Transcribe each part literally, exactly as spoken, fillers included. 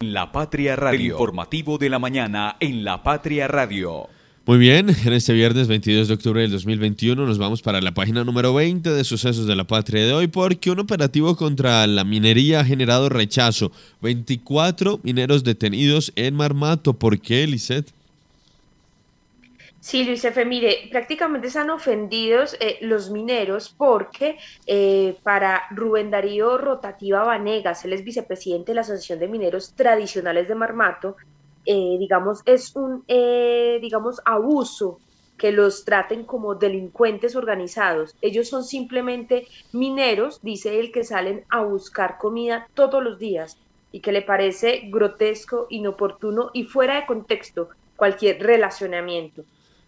La Patria Radio, el informativo de la mañana en La Patria Radio. Muy bien, en este viernes veintidós de octubre del dos mil veintiuno nos vamos para la página número veinte de Sucesos de la Patria de hoy, porque un operativo contra la minería ha generado rechazo. veinticuatro mineros detenidos en Marmato. ¿Por qué, Lisset? Sí, Luis Efe, mire, prácticamente están ofendidos eh, los mineros porque eh, para Rubén Darío Rotativa Vanegas, él es vicepresidente de la Asociación de Mineros Tradicionales de Marmato, eh, digamos, es un, eh, digamos, abuso que los traten como delincuentes organizados. Ellos son simplemente mineros, dice él, que salen a buscar comida todos los días y que le parece grotesco, inoportuno y fuera de contexto cualquier relacionamiento.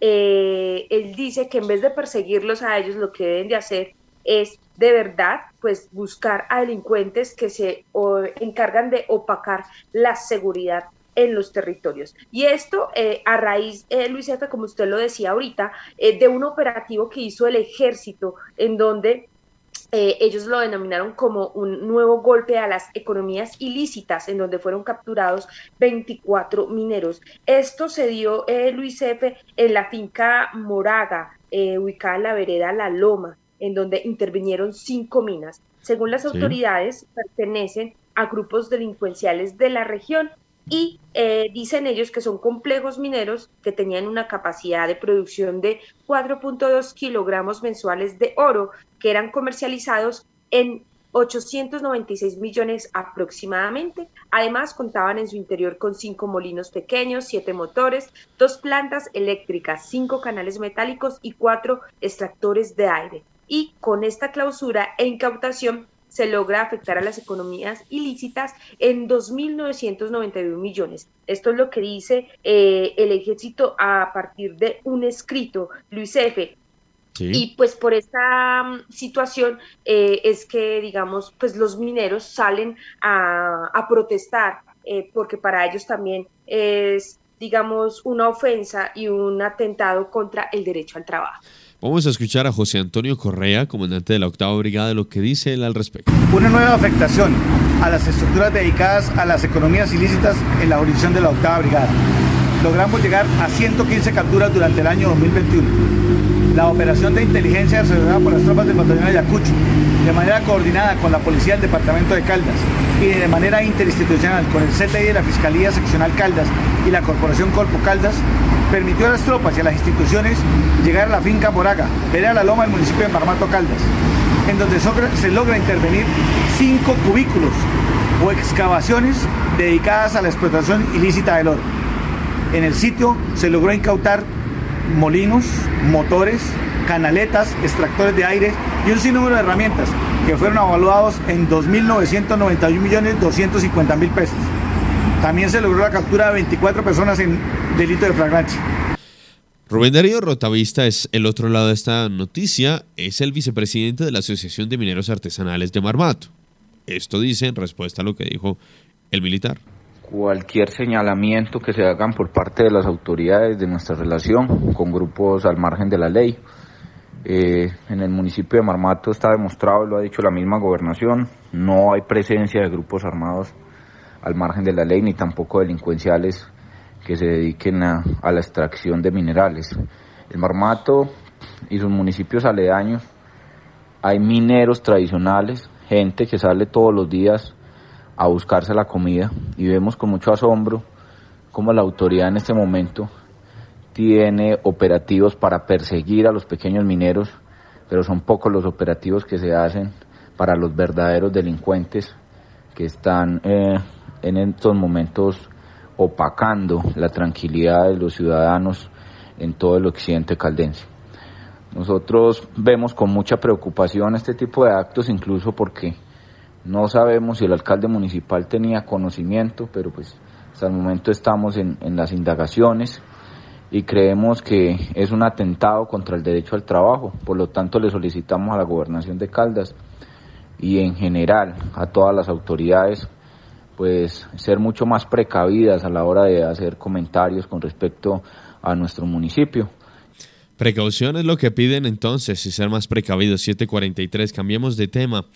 Eh, él dice que en vez de perseguirlos a ellos, lo que deben de hacer es de verdad pues buscar a delincuentes que se o, encargan de opacar la seguridad en los territorios. Y esto eh, a raíz, eh, Luis Efe, como usted lo decía ahorita, eh, de un operativo que hizo el ejército en donde Eh, ellos lo denominaron como un nuevo golpe a las economías ilícitas, en donde fueron capturados veinticuatro mineros. Esto se dio, eh, Luis Efe, en la finca Moraga, eh, ubicada en la vereda La Loma, en donde intervinieron cinco minas. Según las autoridades, sí, pertenecen a grupos delincuenciales de la región y eh, dicen ellos que son complejos mineros que tenían una capacidad de producción de cuatro punto dos kilogramos mensuales de oro, que eran comercializados en ochocientos noventa y seis millones aproximadamente. Además, contaban en su interior con cinco molinos pequeños, siete motores, dos plantas eléctricas, cinco canales metálicos y cuatro extractores de aire. Y con esta clausura e incautación se logra afectar a las economías ilícitas en dos mil novecientos noventa y uno millones. Esto es lo que dice eh, el ejército a partir de un escrito, Luis Efe. Sí. Y pues por esta um, situación eh, es que, digamos, pues los mineros salen a, a protestar, eh, porque para ellos también es, digamos, una ofensa y un atentado contra el derecho al trabajo. Vamos a escuchar a José Antonio Correa, comandante de la octava brigada, lo que dice él al respecto. Una nueva afectación a las estructuras dedicadas a las economías ilícitas en la jurisdicción de la octava brigada. Logramos llegar a ciento quince capturas durante el año dos mil veintiuno. La operación de inteligencia desarrollada por las tropas del batallón Ayacucho, de manera coordinada con la policía del departamento de Caldas y de manera interinstitucional con el C T I de la Fiscalía Seccional Caldas y la Corporación Corpo Caldas, permitió a las tropas y a las instituciones llegar a la finca Moraga, vereda La Loma, del municipio de Marmato, Caldas, en donde se logra intervenir cinco cubículos o excavaciones dedicadas a la explotación ilícita del oro. En el sitio se logró incautar molinos, motores, canaletas, extractores de aire y un sinnúmero de herramientas que fueron evaluados en dos mil novecientos noventa y un millones doscientos cincuenta mil pesos. También se logró la captura de veinticuatro personas en delito de flagrancia. Rubén Darío Rotavista es el otro lado de esta noticia, es el vicepresidente de la Asociación de Mineros Artesanales de Marmato. Esto dice en respuesta a lo que dijo el militar. Cualquier señalamiento que se hagan por parte de las autoridades de nuestra relación con grupos al margen de la ley. Eh, en el municipio de Marmato está demostrado, lo ha dicho la misma gobernación, no hay presencia de grupos armados al margen de la ley, ni tampoco delincuenciales que se dediquen a, a la extracción de minerales. El Marmato y sus municipios aledaños, hay mineros tradicionales, gente que sale todos los días a buscarse la comida, y vemos con mucho asombro cómo la autoridad en este momento tiene operativos para perseguir a los pequeños mineros, pero son pocos los operativos que se hacen para los verdaderos delincuentes que están eh, en estos momentos opacando la tranquilidad de los ciudadanos en todo el occidente caldense. Nosotros vemos con mucha preocupación este tipo de actos, incluso porque no sabemos si el alcalde municipal tenía conocimiento, pero pues hasta el momento estamos en, en las indagaciones y creemos que es un atentado contra el derecho al trabajo. Por lo tanto, le solicitamos a la gobernación de Caldas y en general a todas las autoridades pues ser mucho más precavidas a la hora de hacer comentarios con respecto a nuestro municipio. Precaución es lo que piden entonces y ser más precavidos. siete cuarenta y tres, cambiemos de tema.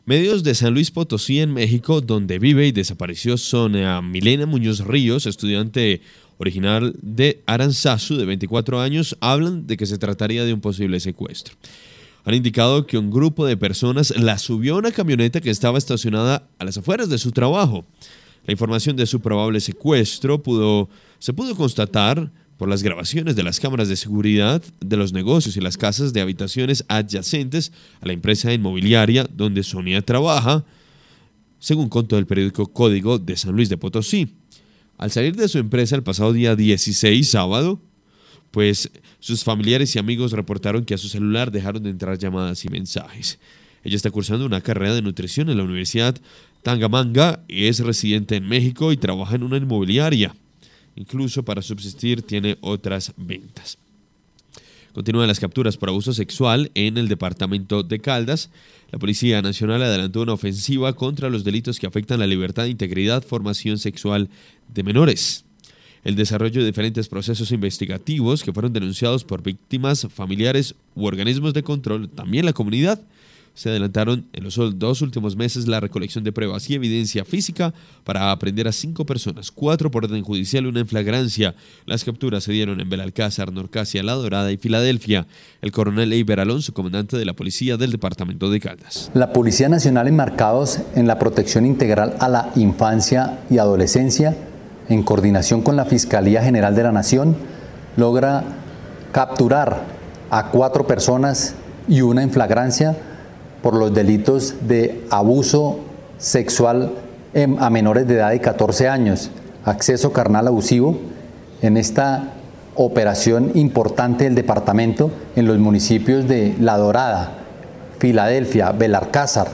Medios de San Luis Potosí, en México, donde vive y desapareció Sonia Milena Muñoz Ríos, estudiante original de Aranzazu, de veinticuatro años, hablan de que se trataría de un posible secuestro. Han indicado que un grupo de personas la subió a una camioneta que estaba estacionada a las afueras de su trabajo. La información de su probable secuestro pudo, se pudo constatar por las grabaciones de las cámaras de seguridad de los negocios y las casas de habitaciones adyacentes a la empresa inmobiliaria donde Sonia trabaja, según contó el periódico Código de San Luis de Potosí. Al salir de su empresa el pasado día dieciséis, sábado, pues sus familiares y amigos reportaron que a su celular dejaron de entrar llamadas y mensajes. Ella está cursando una carrera de nutrición en la Universidad Tangamanga, es residente en México y trabaja en una inmobiliaria. Incluso para subsistir tiene otras ventas. Continúan las capturas por abuso sexual en el departamento de Caldas. La Policía Nacional adelantó una ofensiva contra los delitos que afectan la libertad, integridad, formación sexual de menores. El desarrollo de diferentes procesos investigativos que fueron denunciados por víctimas, familiares u organismos de control, también la comunidad. Se adelantaron en los dos últimos meses la recolección de pruebas y evidencia física para aprehender a cinco personas, cuatro por orden judicial y una en flagrancia. Las capturas se dieron en Belalcázar, Norcasia, La Dorada y Filadelfia. El coronel Eiber Alonso, comandante de la policía del departamento de Caldas. La Policía Nacional, enmarcados en la protección integral a la infancia y adolescencia, en coordinación con la Fiscalía General de la Nación, logra capturar a cuatro personas y una en flagrancia por los delitos de abuso sexual a menores de edad de catorce años, acceso carnal abusivo, en esta operación importante del departamento en los municipios de La Dorada, Filadelfia, Belalcázar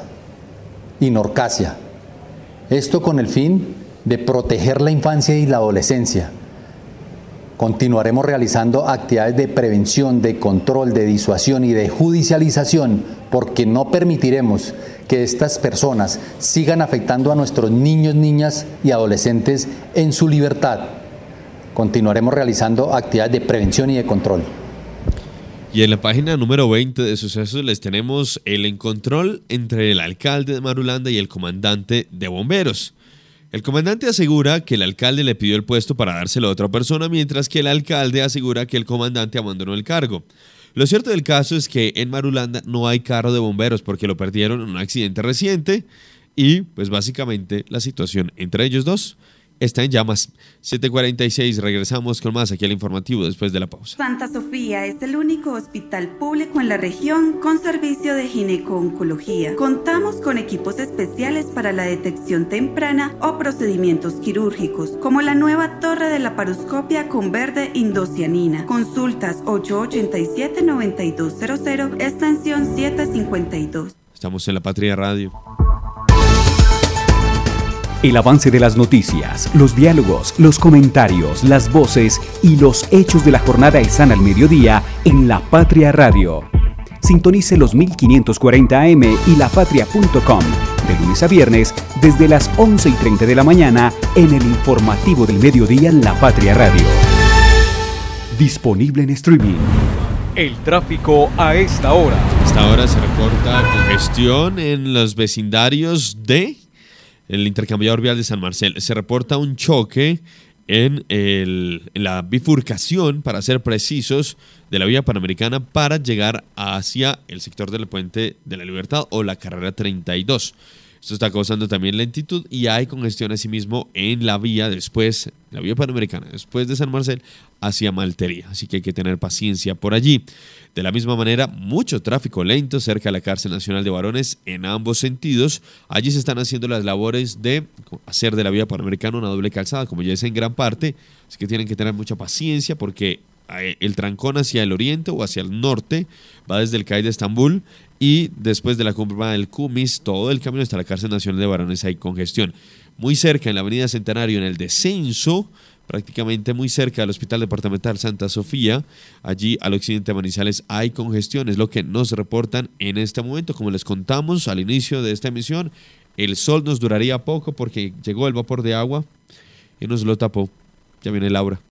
y Norcasia. Esto con el fin de proteger la infancia y la adolescencia. Continuaremos realizando actividades de prevención, de control, de disuasión y de judicialización, porque no permitiremos que estas personas sigan afectando a nuestros niños, niñas y adolescentes en su libertad. Continuaremos realizando actividades de prevención y de control. Y en la página número veinte de Sucesos les tenemos el encontrol entre el alcalde de Marulanda y el comandante de bomberos. El comandante asegura que el alcalde le pidió el puesto para dárselo a otra persona, mientras que el alcalde asegura que el comandante abandonó el cargo. Lo cierto del caso es que en Marulanda no hay carro de bomberos porque lo perdieron en un accidente reciente y pues básicamente la situación entre ellos dos está en llamas. siete cuarenta y seis, regresamos con más aquí al informativo después de la pausa. Santa Sofía es el único hospital público en la región con servicio de gineco-oncología. Contamos con equipos especiales para la detección temprana o procedimientos quirúrgicos, como la nueva torre de laparoscopia con verde indocianina. Consultas ocho ocho siete, nueve dos cero cero, extensión siete cincuenta y dos. Estamos en La Patria Radio. El avance de las noticias, los diálogos, los comentarios, las voces y los hechos de la jornada están al mediodía en La Patria Radio. Sintonice los mil quinientos cuarenta A M y lapatria punto com de lunes a viernes desde las once y treinta de la mañana en el informativo del mediodía en La Patria Radio. Disponible en streaming. El tráfico a esta hora. A esta hora se reporta congestión en los vecindarios de el intercambiador vial de San Marcel. Se reporta un choque en, el, en la bifurcación, para ser precisos, de la vía panamericana para llegar hacia el sector del Puente de la Libertad o la carrera treinta y dos. Esto está causando también lentitud y hay congestión asimismo en la vía después, la vía panamericana, después de San Marcel hacia Maltería. Así que hay que tener paciencia por allí. De la misma manera, mucho tráfico lento cerca de la Cárcel Nacional de Varones en ambos sentidos. Allí se están haciendo las labores de hacer de la vía panamericana una doble calzada, como ya es en gran parte. Así que tienen que tener mucha paciencia porque el trancón hacia el oriente o hacia el norte va desde el C A I de Estambul y después de la curva del Cumis, todo el camino hasta la Cárcel Nacional de Varones hay congestión. Muy cerca, en la avenida Centenario, en el descenso, prácticamente muy cerca del Hospital Departamental Santa Sofía, allí al occidente de Manizales hay congestión, es lo que nos reportan en este momento. Como les contamos al inicio de esta emisión, el sol nos duraría poco porque llegó el vapor de agua y nos lo tapó. Ya viene Laura.